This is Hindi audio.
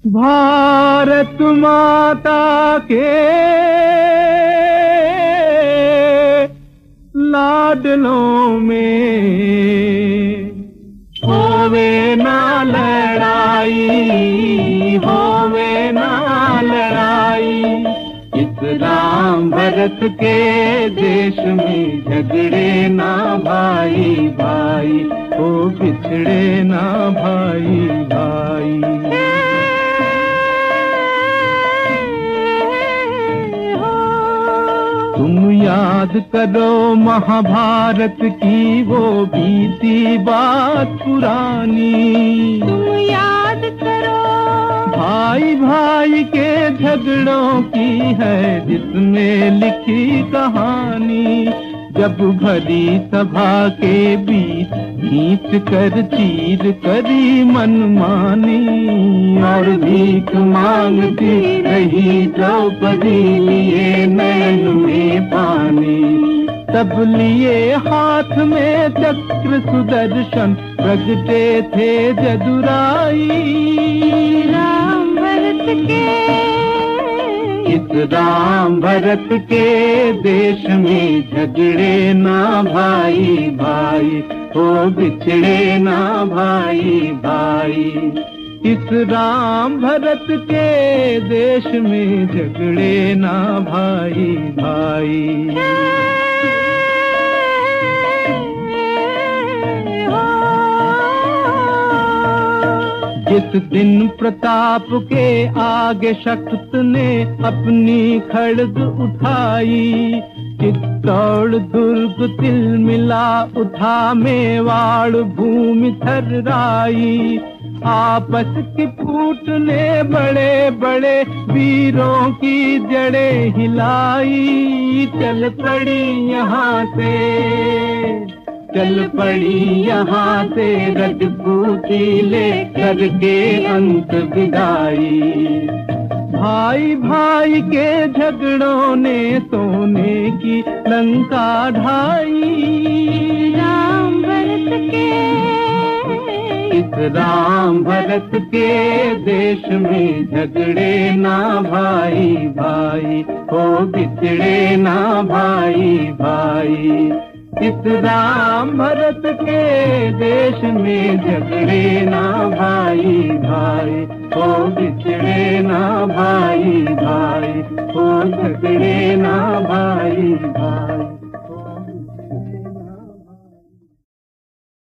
भारत माता के लाडलों में होवे ना लड़ाई, होवे ना लड़ाई। इस राम भरत के देश में झगड़े ना भाई भाई, ओ बिछड़े ना भाई भाई। तुम याद करो महाभारत की वो बीती बात पुरानी। तुम याद करो भाई भाई के झगड़ों की है जिसमें लिखी कहानी। जब भरी सभा के बीच खींच कर चीर करी मनमानी, और भीख मांगती रही द्रौपदी लिए नैन में पानी। तब लिए हाथ में चक्र सुदर्शन प्रगटे थे जदुराई। राम भरत के इस राम भरत के देश में झगड़े ना भाई भाई, ओ बिछड़े ना भाई भाई। इस राम भरत के देश में झगड़े ना भाई भाई। जिस दिन प्रताप के आगे शक्त ने अपनी खड्ग उठाई, चित्तौड़ दुर्ग तिलमिला उठा मेवाड़ भूमि थर्राई। आपस की फूट ने बड़े बड़े वीरों की जड़ें हिलाई। चल पड़ी यहाँ से, चल पड़ी यहाँ से रजपूती ले करके अंत विदाई। भाई भाई के झगड़ों ने सोने की लंका ढाई। राम भरत के इस राम भरत के देश में झगड़े ना भाई भाई, हो बिछड़े ना भाई भाई। इस राम भरत के देश में झगड़े ना भाई भाई, हो बिछड़े ना भाई भाई, हो झगड़े ना भाई भाई।